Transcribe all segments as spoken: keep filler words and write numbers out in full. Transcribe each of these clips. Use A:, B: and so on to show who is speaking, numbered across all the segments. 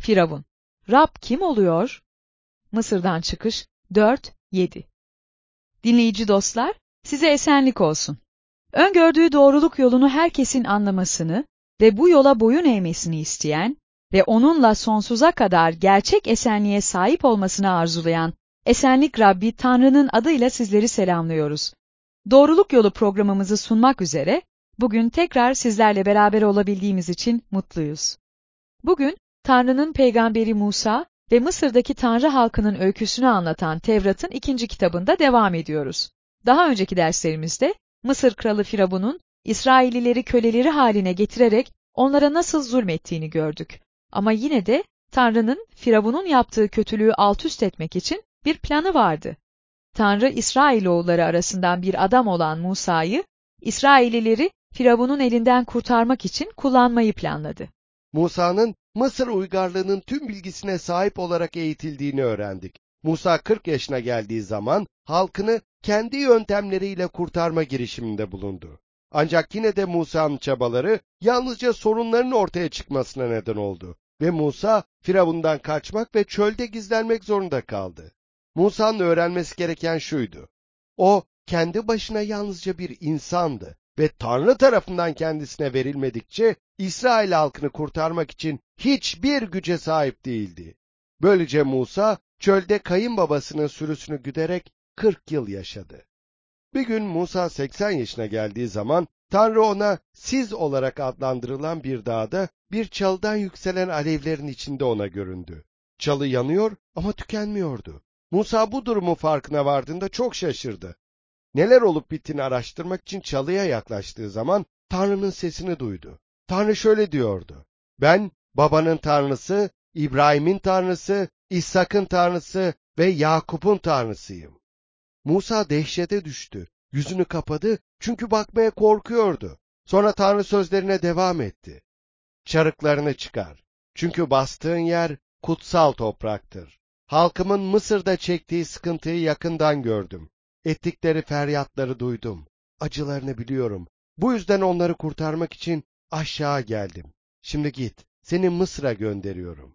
A: Firavun. Rab kim oluyor? Mısır'dan çıkış dört yedi. Dinleyici dostlar, size esenlik olsun. Öngördüğü doğruluk yolunu herkesin anlamasını ve bu yola boyun eğmesini isteyen ve onunla sonsuza kadar gerçek esenliğe sahip olmasını arzulayan Esenlik Rabbi Tanrı'nın adıyla sizleri selamlıyoruz. Doğruluk Yolu programımızı sunmak üzere bugün tekrar sizlerle beraber olabildiğimiz için mutluyuz. Bugün Tanrı'nın peygamberi Musa ve Mısır'daki Tanrı halkının öyküsünü anlatan Tevrat'ın ikinci kitabında devam ediyoruz. Daha önceki derslerimizde Mısır kralı Firavun'un İsraillileri köleleri haline getirerek onlara nasıl zulmettiğini gördük. Ama yine de Tanrı'nın Firavun'un yaptığı kötülüğü altüst etmek için bir planı vardı. Tanrı İsrailoğulları arasından bir adam olan Musa'yı, İsraillileri Firavun'un elinden kurtarmak için kullanmayı planladı.
B: Musa'nın Mısır uygarlığının tüm bilgisine sahip olarak eğitildiğini öğrendik. Musa kırk yaşına geldiği zaman halkını kendi yöntemleriyle kurtarma girişiminde bulundu. Ancak yine de Musa'nın çabaları yalnızca sorunların ortaya çıkmasına neden oldu ve Musa Firavun'dan kaçmak ve çölde gizlenmek zorunda kaldı. Musa'nın öğrenmesi gereken şuydu: o kendi başına yalnızca bir insandı ve Tanrı tarafından kendisine verilmedikçe İsrail halkını kurtarmak için hiçbir güce sahip değildi. Böylece Musa çölde kayınbabasının sürüsünü güderek kırk yıl yaşadı. Bir gün Musa seksen yaşına geldiği zaman Tanrı ona Siz olarak adlandırılan bir dağda bir çalıdan yükselen alevlerin içinde ona göründü. Çalı yanıyor ama tükenmiyordu. Musa bu durumun farkına vardığında çok şaşırdı. Neler olup bittiğini araştırmak için çalıya yaklaştığı zaman Tanrı'nın sesini duydu. Tanrı şöyle diyordu: Ben babanın Tanrısı, İbrahim'in Tanrısı, İshak'ın Tanrısı ve Yakup'un Tanrısıyım. Musa dehşete düştü. Yüzünü kapadı çünkü bakmaya korkuyordu. Sonra Tanrı sözlerine devam etti. Çarıklarını çıkar. Çünkü bastığın yer kutsal topraktır. Halkımın Mısır'da çektiği sıkıntıyı yakından gördüm. Ettikleri feryatları duydum. Acılarını biliyorum. Bu yüzden onları kurtarmak için aşağı geldim. Şimdi git, seni Mısır'a gönderiyorum.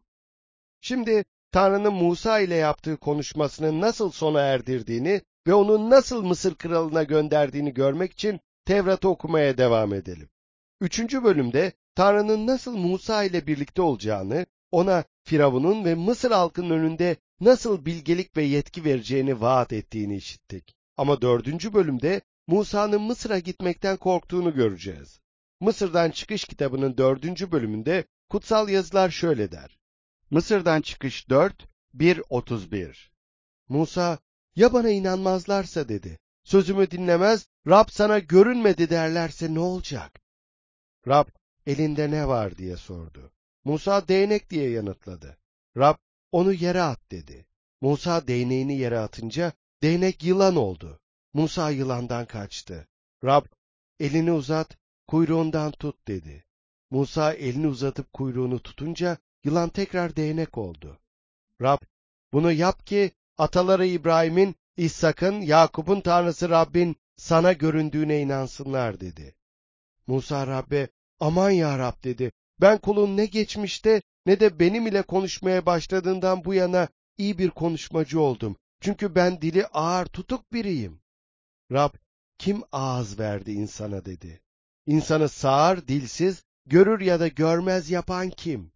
B: Şimdi Tanrı'nın Musa ile yaptığı konuşmasını nasıl sona erdirdiğini ve onu nasıl Mısır kralına gönderdiğini görmek için Tevrat'ı okumaya devam edelim. Üçüncü bölümde Tanrı'nın nasıl Musa ile birlikte olacağını, ona Firavun'un ve Mısır halkının önünde nasıl bilgelik ve yetki vereceğini vaat ettiğini işittik. Ama dördüncü bölümde Musa'nın Mısır'a gitmekten korktuğunu göreceğiz. Mısır'dan Çıkış kitabının dördüncü bölümünde kutsal yazılar şöyle der. Mısır'dan Çıkış dört, bir otuz bir. Musa, ya bana inanmazlarsa dedi. Sözümü dinlemez, Rab sana görünmedi derlerse ne olacak? Rab, elinde ne var diye sordu. Musa değnek diye yanıtladı. Rab, onu yere at dedi. Musa değneğini yere atınca değnek yılan oldu. Musa yılandan kaçtı. Rab, elini uzat, kuyruğundan tut dedi. Musa elini uzatıp kuyruğunu tutunca yılan tekrar değnek oldu. Rab, bunu yap ki ataları İbrahim'in, İshak'ın, Yakup'un Tanrısı Rabbin sana göründüğüne inansınlar dedi. Musa Rabbe, aman ya Rab dedi. Ben kulun ne geçmişte ne de benim ile konuşmaya başladığından bu yana iyi bir konuşmacı oldum. Çünkü ben dili ağır tutuk biriyim. Rab, kim ağız verdi insana dedi. İnsanı sağır, dilsiz, görür ya da görmez yapan kim?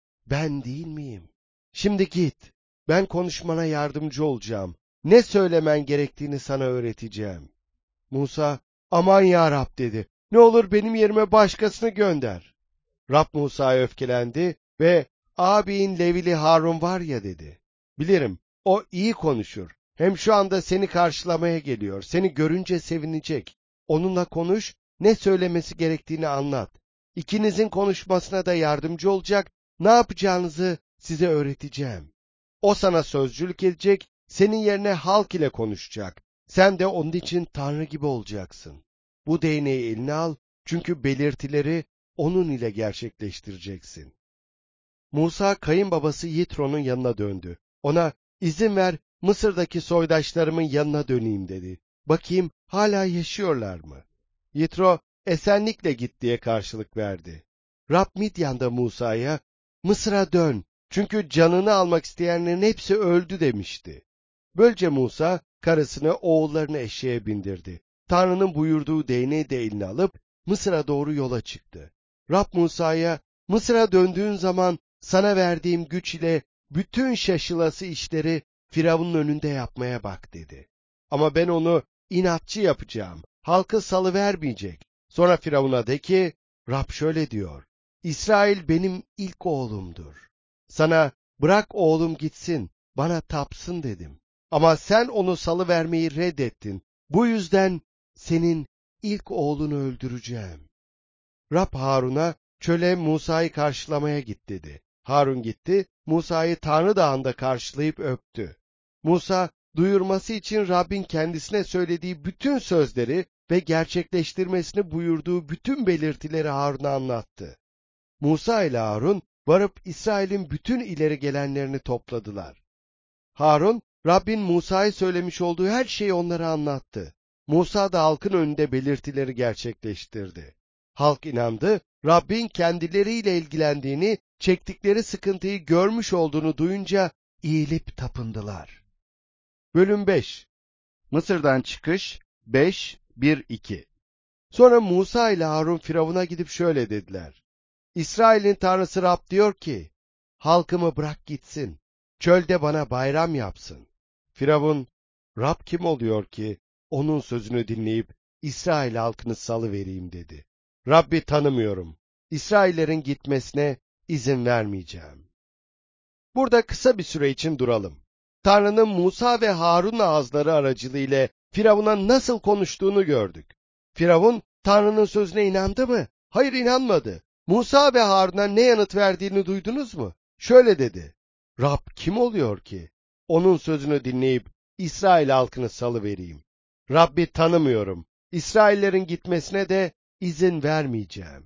B: Ben değil miyim? Şimdi git. Ben konuşmana yardımcı olacağım. Ne söylemen gerektiğini sana öğreteceğim. Musa, aman ya Rab dedi. Ne olur benim yerime başkasını gönder. Rab Musa'ya öfkelendi ve ağabeyin Levili Harun var ya dedi. Bilirim, o iyi konuşur. Hem şu anda seni karşılamaya geliyor. Seni görünce sevinecek. Onunla konuş, ne söylemesi gerektiğini anlat. İkinizin konuşmasına da yardımcı olacak, ne yapacağınızı size öğreteceğim. O sana sözcülük edecek, senin yerine halk ile konuşacak. Sen de onun için Tanrı gibi olacaksın. Bu değneği eline al, çünkü belirtileri onun ile gerçekleştireceksin. Musa kayınbabası Yitro'nun yanına döndü. Ona, izin ver Mısır'daki soydaşlarımın yanına döneyim dedi. Bakayım hala yaşıyorlar mı? Yitro, esenlikle git diye karşılık verdi. Rab Midyan'da Musa'ya, Mısır'a dön, Çünkü canını almak isteyenlerin hepsi öldü demişti. Böylece Musa karısını, oğullarını eşeğe bindirdi. Tanrı'nın buyurduğu değneği de eline alıp Mısır'a doğru yola çıktı. Rab Musa'ya, Mısır'a döndüğün zaman sana verdiğim güç ile bütün şaşılası işleri Firavun'un önünde yapmaya bak dedi. Ama ben onu inatçı yapacağım, halkı salıvermeyecek. Sonra Firavun'a de ki, Rab şöyle diyor, İsrail benim ilk oğlumdur. Sana bırak oğlum gitsin, bana tapsın dedim. Ama sen onu salıvermeyi reddettin. Bu yüzden senin ilk oğlunu öldüreceğim. Rab Harun'a çöle Musa'yı karşılamaya git dedi. Harun gitti, Musa'yı Tanrı Dağı'nda karşılayıp öptü. Musa, duyurması için Rabbin kendisine söylediği bütün sözleri ve gerçekleştirmesini buyurduğu bütün belirtileri Harun'a anlattı. Musa ile Harun varıp İsrail'in bütün ileri gelenlerini topladılar. Harun, Rabbin Musa'ya söylemiş olduğu her şeyi onlara anlattı. Musa da halkın önünde belirtileri gerçekleştirdi. Halk inandı, Rabbin kendileriyle ilgilendiğini, çektikleri sıkıntıyı görmüş olduğunu duyunca eğilip tapındılar. Bölüm beş. Mısır'dan çıkış beş bir iki. Sonra Musa ile Harun Firavun'a gidip şöyle dediler. İsrail'in Tanrısı Rab diyor ki, halkımı bırak gitsin, çölde bana bayram yapsın. Firavun, Rab kim oluyor ki, onun sözünü dinleyip İsrail halkını salıvereyim dedi. Rabbi tanımıyorum, İsraillerin gitmesine izin vermeyeceğim. Burada kısa bir süre için duralım. Tanrı'nın Musa ve Harun ağızları aracılığıyla Firavun'a nasıl konuştuğunu gördük. Firavun, Tanrı'nın sözüne inandı mı? Hayır, inanmadı. Musa ve Harun'a ne yanıt verdiğini duydunuz mu? Şöyle dedi, Rab kim oluyor ki? Onun sözünü dinleyip İsrail halkını salıvereyim. Rabbi tanımıyorum. İsraillerin gitmesine de izin vermeyeceğim.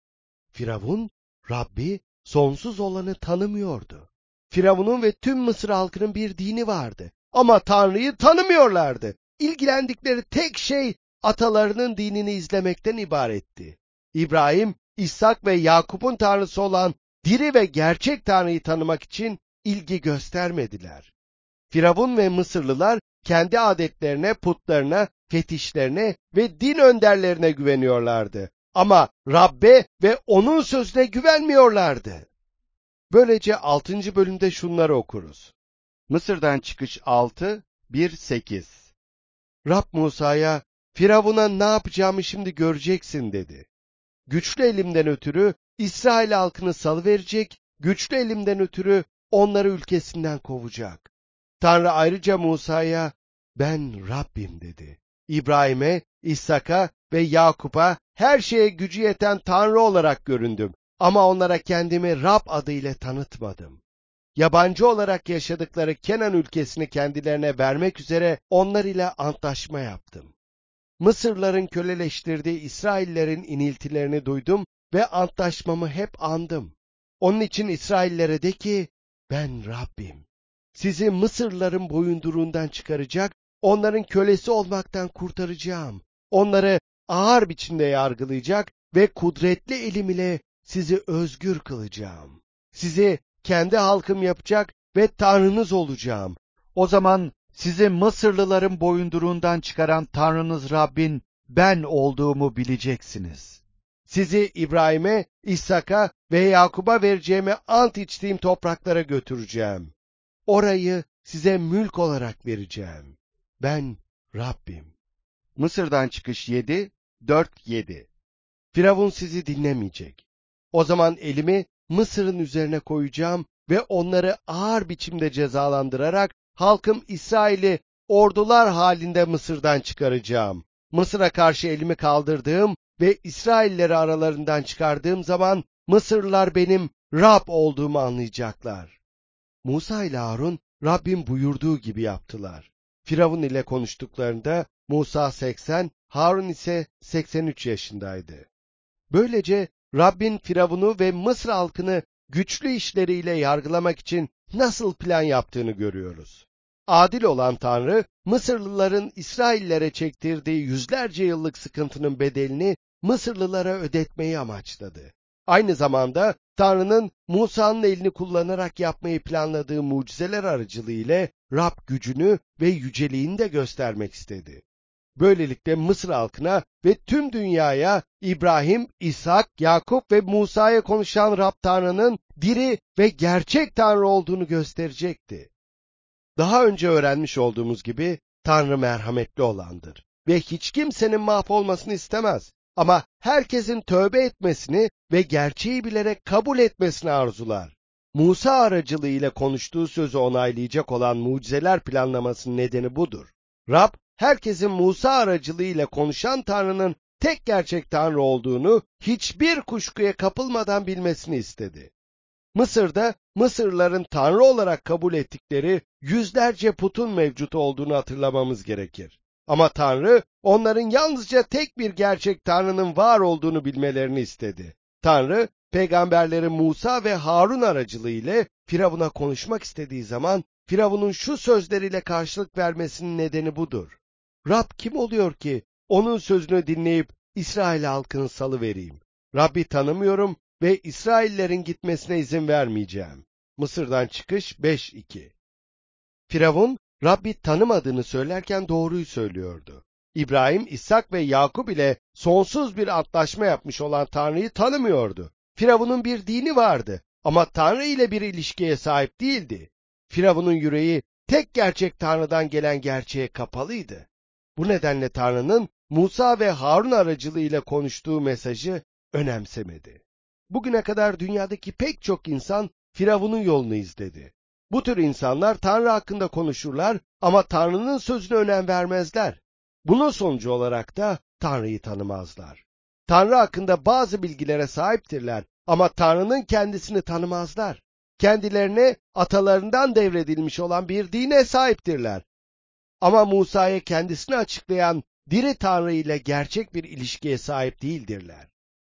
B: Firavun, Rabbi sonsuz olanı tanımıyordu. Firavun'un ve tüm Mısır halkının bir dini vardı. Ama Tanrı'yı tanımıyorlardı. İlgilendikleri tek şey atalarının dinini izlemekten ibaretti. İbrahim, İshak ve Yakup'un Tanrısı olan diri ve gerçek Tanrı'yı tanımak için ilgi göstermediler. Firavun ve Mısırlılar kendi adetlerine, putlarına, fetişlerine ve din önderlerine güveniyorlardı. Ama Rabbe ve onun sözüne güvenmiyorlardı. Böylece altıncı bölümde şunları okuruz. Mısır'dan çıkış altı bir sekiz. Rab Musa'ya, Firavun'a ne yapacağımı şimdi göreceksin dedi. Güçlü elimden ötürü İsrail halkını salıverecek, güçlü elimden ötürü onları ülkesinden kovacak. Tanrı ayrıca Musa'ya, ben Rabbim dedi. İbrahim'e, İshak'a ve Yakup'a her şeye gücü yeten Tanrı olarak göründüm. Ama onlara kendimi Rab adıyla tanıtmadım. Yabancı olarak yaşadıkları Kenan ülkesini kendilerine vermek üzere onlar ile antlaşma yaptım. Mısırların köleleştirdiği İsraillerin iniltilerini duydum ve antlaşmamı hep andım. Onun için İsraillere de ki, ben Rabbim. Sizi Mısırlıların boyunduruğundan çıkaracak, onların kölesi olmaktan kurtaracağım. Onları ağır biçimde yargılayacak ve kudretli elim ile sizi özgür kılacağım. Sizi kendi halkım yapacak ve Tanrınız olacağım. O zaman sizi Mısırlıların boyunduruğundan çıkaran Tanrınız Rabbin ben olduğumu bileceksiniz. Sizi İbrahim'e, İshak'a ve Yakup'a vereceğime ant içtiğim topraklara götüreceğim. Orayı size mülk olarak vereceğim. Ben Rabbim. Mısır'dan çıkış yedi dört yedi. Firavun sizi dinlemeyecek. O zaman elimi Mısır'ın üzerine koyacağım ve onları ağır biçimde cezalandırarak halkım İsrail'i ordular halinde Mısır'dan çıkaracağım. Mısır'a karşı elimi kaldırdığım ve İsrailleri aralarından çıkardığım zaman Mısırlılar benim Rab olduğumu anlayacaklar. Musa ile Harun Rabbin buyurduğu gibi yaptılar. Firavun ile konuştuklarında Musa seksen, Harun ise seksen üç yaşındaydı. Böylece Rabbin Firavun'u ve Mısır halkını güçlü işleriyle yargılamak için nasıl plan yaptığını görüyoruz. Adil olan Tanrı, Mısırlıların İsraillere çektirdiği yüzlerce yıllık sıkıntının bedelini Mısırlılara ödetmeyi amaçladı. Aynı zamanda Tanrı'nın Musa'nın elini kullanarak yapmayı planladığı mucizeler aracılığıyla Rab gücünü ve yüceliğini de göstermek istedi. Böylelikle Mısır halkına ve tüm dünyaya İbrahim, İshak, Yakup ve Musa'ya konuşan Rab Tanrı'nın diri ve gerçek Tanrı olduğunu gösterecekti. Daha önce öğrenmiş olduğumuz gibi Tanrı merhametli olandır ve hiç kimsenin mahvolmasını istemez. Ama herkesin tövbe etmesini ve gerçeği bilerek kabul etmesini arzular. Musa aracılığıyla konuştuğu sözü onaylayacak olan mucizeler planlamasının nedeni budur. Rab, herkesin Musa aracılığıyla konuşan Tanrı'nın tek gerçek Tanrı olduğunu hiçbir kuşkuya kapılmadan bilmesini istedi. Mısır'da Mısırlıların Tanrı olarak kabul ettikleri yüzlerce putun mevcut olduğunu hatırlamamız gerekir. Ama Tanrı, onların yalnızca tek bir gerçek Tanrı'nın var olduğunu bilmelerini istedi. Tanrı, peygamberleri Musa ve Harun aracılığıyla Firavun'a konuşmak istediği zaman, Firavun'un şu sözleriyle karşılık vermesinin nedeni budur. Rab kim oluyor ki, onun sözünü dinleyip İsrail halkını salıvereyim? Rabbi tanımıyorum ve İsraillerin gitmesine izin vermeyeceğim. Mısır'dan çıkış beş iki. Firavun, Rabbi tanımadığını söylerken doğruyu söylüyordu. İbrahim, İshak ve Yakup ile sonsuz bir antlaşma yapmış olan Tanrı'yı tanımıyordu. Firavun'un bir dini vardı ama Tanrı ile bir ilişkiye sahip değildi. Firavun'un yüreği tek gerçek Tanrı'dan gelen gerçeğe kapalıydı. Bu nedenle Tanrı'nın Musa ve Harun aracılığıyla konuştuğu mesajı önemsemedi. Bugüne kadar dünyadaki pek çok insan Firavun'un yolunu izledi. Bu tür insanlar Tanrı hakkında konuşurlar ama Tanrı'nın sözüne önem vermezler. Bunun sonucu olarak da Tanrı'yı tanımazlar. Tanrı hakkında bazı bilgilere sahiptirler ama Tanrı'nın kendisini tanımazlar. Kendilerine atalarından devredilmiş olan bir dine sahiptirler. Ama Musa'ya kendisini açıklayan diri Tanrı ile gerçek bir ilişkiye sahip değildirler.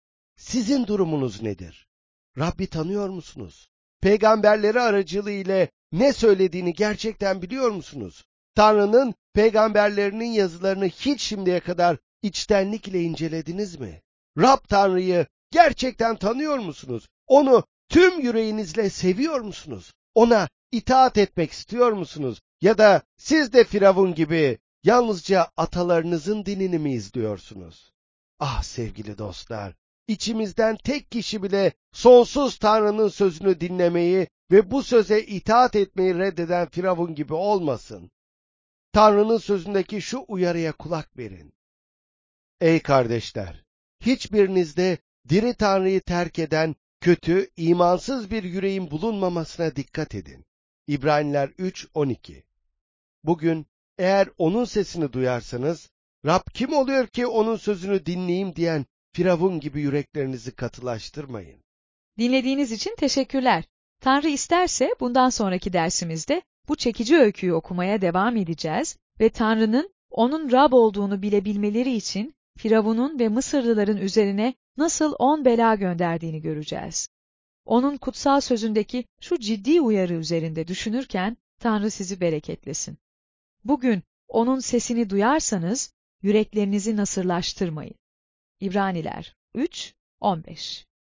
B: Sizin durumunuz nedir? Rabbi tanıyor musunuz? Peygamberleri aracılığıyla ne söylediğini gerçekten biliyor musunuz? Tanrı'nın peygamberlerinin yazılarını hiç şimdiye kadar içtenlikle incelediniz mi? Rab Tanrı'yı gerçekten tanıyor musunuz? Onu tüm yüreğinizle seviyor musunuz? Ona itaat etmek istiyor musunuz? Ya da siz de Firavun gibi yalnızca atalarınızın dinini mi izliyorsunuz? Ah sevgili dostlar! İçimizden tek kişi bile sonsuz Tanrı'nın sözünü dinlemeyi ve bu söze itaat etmeyi reddeden Firavun gibi olmasın. Tanrı'nın sözündeki şu uyarıya kulak verin. Ey kardeşler! Hiçbirinizde diri Tanrı'yı terk eden, kötü, imansız bir yüreğin bulunmamasına dikkat edin. İbraniler üç on iki. Bugün eğer onun sesini duyarsanız, Rab kim oluyor ki onun sözünü dinleyeyim diyen Firavun gibi yüreklerinizi katılaştırmayın.
A: Dinlediğiniz için teşekkürler. Tanrı isterse bundan sonraki dersimizde bu çekici öyküyü okumaya devam edeceğiz ve Tanrı'nın onun Rab olduğunu bilebilmeleri için Firavun'un ve Mısırlıların üzerine nasıl on bela gönderdiğini göreceğiz. Onun kutsal sözündeki şu ciddi uyarı üzerinde düşünürken Tanrı sizi bereketlesin. Bugün onun sesini duyarsanız yüreklerinizi nasırlaştırmayın. İbraniler üç on beş